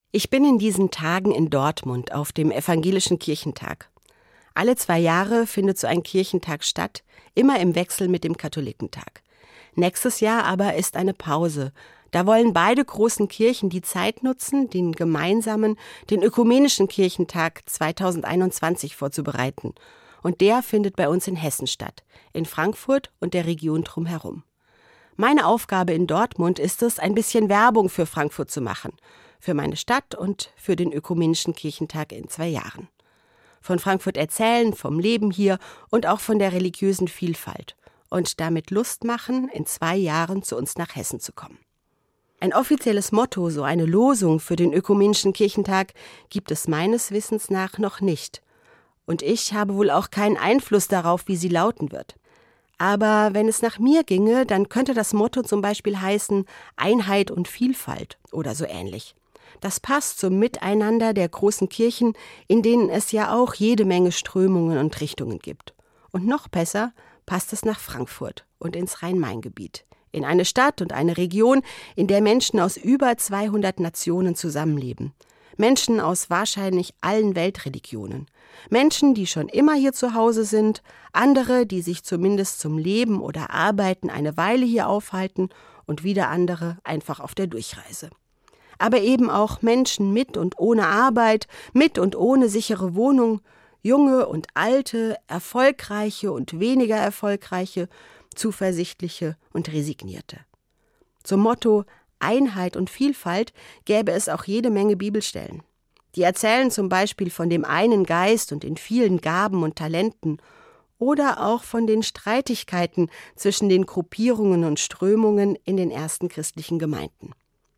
Ich bin in diesen Tagen in Dortmund auf dem Evangelischen Kirchentag. Alle 2 Jahre findet so ein Kirchentag statt, immer im Wechsel mit dem Katholikentag. Nächstes Jahr aber ist eine Pause. Da wollen beide großen Kirchen die Zeit nutzen, den gemeinsamen, den ökumenischen Kirchentag 2021 vorzubereiten. Und der findet bei uns in Hessen statt, in Frankfurt und der Region drumherum. Meine Aufgabe in Dortmund ist es, ein bisschen Werbung für Frankfurt zu machen, für meine Stadt und für den ökumenischen Kirchentag in 2 Jahren. Von Frankfurt erzählen, vom Leben hier und auch von der religiösen Vielfalt. Und damit Lust machen, in 2 Jahren zu uns nach Hessen zu kommen. Ein offizielles Motto, so eine Losung für den ökumenischen Kirchentag, gibt es meines Wissens nach noch nicht. Und ich habe wohl auch keinen Einfluss darauf, wie sie lauten wird. Aber wenn es nach mir ginge, dann könnte das Motto zum Beispiel heißen Einheit und Vielfalt oder so ähnlich. Das passt zum Miteinander der großen Kirchen, in denen es ja auch jede Menge Strömungen und Richtungen gibt. Und noch besser passt es nach Frankfurt und ins Rhein-Main-Gebiet. In eine Stadt und eine Region, in der Menschen aus über 200 Nationen zusammenleben. Menschen aus wahrscheinlich allen Weltreligionen. Menschen, die schon immer hier zu Hause sind, andere, die sich zumindest zum Leben oder Arbeiten eine Weile hier aufhalten und wieder andere einfach auf der Durchreise. Aber eben auch Menschen mit und ohne Arbeit, mit und ohne sichere Wohnung, junge und alte, erfolgreiche und weniger erfolgreiche, zuversichtliche und resignierte. Zum Motto Einheit und Vielfalt gäbe es auch jede Menge Bibelstellen. Die erzählen zum Beispiel von dem einen Geist und den vielen Gaben und Talenten oder auch von den Streitigkeiten zwischen den Gruppierungen und Strömungen in den ersten christlichen Gemeinden.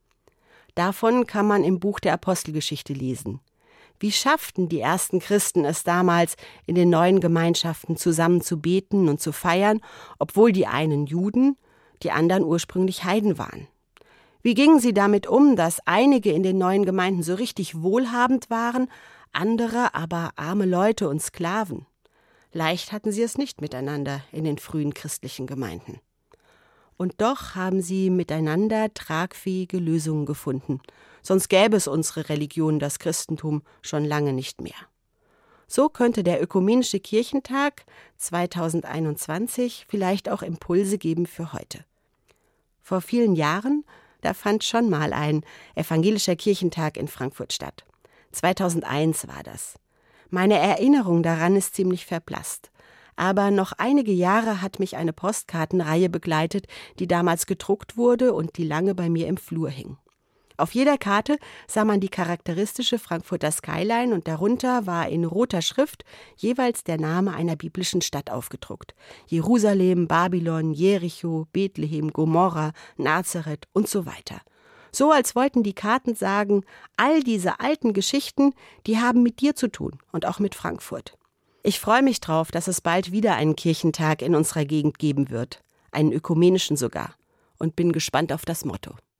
Davon kann man im Buch der Apostelgeschichte lesen. Wie schafften die ersten Christen es damals, in den neuen Gemeinschaften zusammen zu beten und zu feiern, obwohl die einen Juden, die anderen ursprünglich Heiden waren? Wie gingen sie damit um, dass einige in den neuen Gemeinden so richtig wohlhabend waren, andere aber arme Leute und Sklaven? Leicht hatten sie es nicht miteinander in den frühen christlichen Gemeinden. Und doch haben sie miteinander tragfähige Lösungen gefunden. Sonst gäbe es unsere Religion, das Christentum, schon lange nicht mehr. So könnte der ökumenische Kirchentag 2021 vielleicht auch Impulse geben für heute. Vor vielen Jahren, da fand schon mal ein evangelischer Kirchentag in Frankfurt statt. 2001 war das. Meine Erinnerung daran ist ziemlich verblasst. Aber noch einige Jahre hat mich eine Postkartenreihe begleitet, die damals gedruckt wurde und die lange bei mir im Flur hing. Auf jeder Karte sah man die charakteristische Frankfurter Skyline und darunter war in roter Schrift jeweils der Name einer biblischen Stadt aufgedruckt. Jerusalem, Babylon, Jericho, Bethlehem, Gomorra, Nazareth und so weiter. So als wollten die Karten sagen, all diese alten Geschichten, die haben mit dir zu tun und auch mit Frankfurt. Ich freue mich drauf, dass es bald wieder einen Kirchentag in unserer Gegend geben wird, einen ökumenischen sogar, und bin gespannt auf das Motto.